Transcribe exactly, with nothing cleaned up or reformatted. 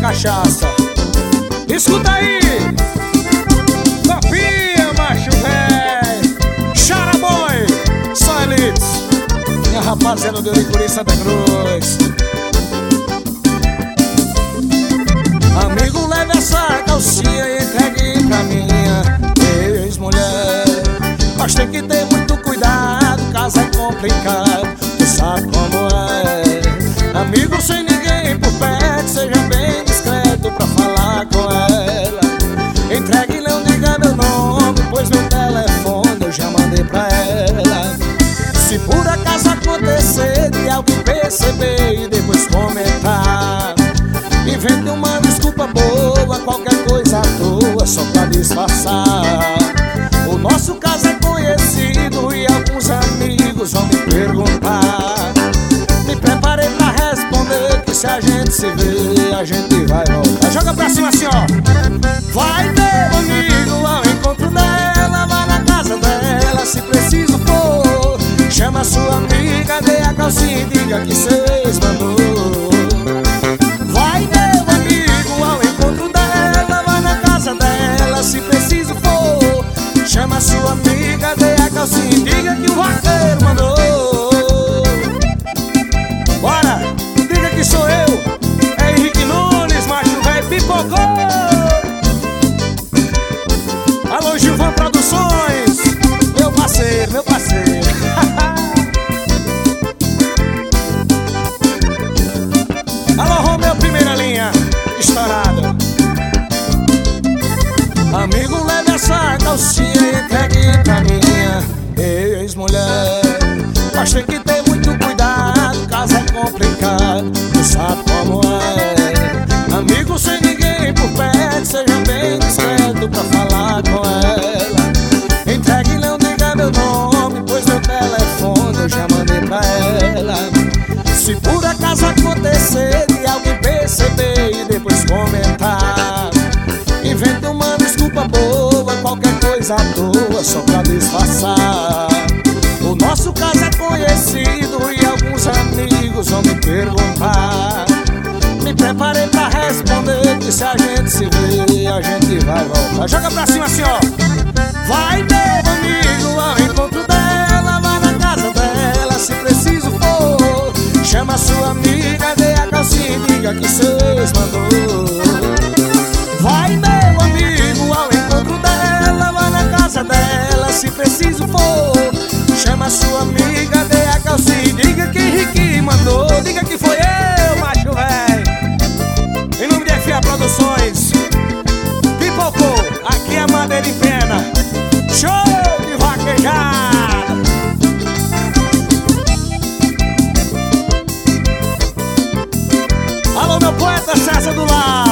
cachaça. Escuta aí, copinha, macho véi, Xaraboy, só elites, minha rapaziada do Licuri Santa Cruz. Amigo, leve essa calcinha e entregue pra minha ex-mulher. Mas tem que ter muito cuidado, caso é complicado, tu sabe como é. Amigo, sem ninguém por perto, seja bem discreto pra falar com ela. Entregue e não diga meu nome, pois meu telefone eu já mandei pra ela. Se por acaso acontecer de alguém perceber e depois comentar, invente uma desculpa boa, qualquer coisa à toa, só pra disfarçar. O nosso caso é conhecido e alguns amigos vão me perguntar. Me preparei pra responder que se a gente se vê, a gente vai voltar. Joga pra cima assim, ó. Vai, meu amigo, ao encontro dela, vai na casa dela, se preciso for. Chama sua amiga, dê a calcinha e diga que seu ex mandou. Vai, meu amigo, ao encontro dela, vai na casa dela, se preciso for. Chama sua amiga, dê a calcinha e diga que o vaqueiro mandou. Bora, diga que sou eu, é Henrique Nunes, macho velho, pipocou. Alô, Gilvan Produções, meu parceiro, meu parceiro. Alô, Romeu, primeira linha, estourado. Amigo, leve essa calcinha e entregue pra minha ex-mulher. Mas tem que ter muito cuidado, caso é complicado, tu sabe como é. Amigo, sem ninguém por perto, seja bem discreto pra falar com ela. Entregue e não diga meu nome, pois meu telefone eu já mandei pra ela. Se por acaso acontecer de alguém perceber e depois comentar, invente uma desculpa boa, qualquer coisa à toa, só pra disfarçar. O nosso caso é conhecido e alguns amigos vão me perguntar. Me preparei pra responder que se a gente se vê, a gente vai voltar. Joga pra cima assim, ó. Vai, meu amigo, ao encontro dela, vai na casa dela, se preciso for. Chama sua amiga, dê a calcinha e diga que seu ex mandou. Vai, meu amigo, ao encontro dela, vai na casa dela, se preciso for. Chama sua amiga, dê a calcinha e diga que Henrique mandou. Diga que foi eu, macho véi. Em nome de F A Produções, pipocou, aqui é madeira em pena. Show de vaquejada. Alô, meu poeta César do Lar.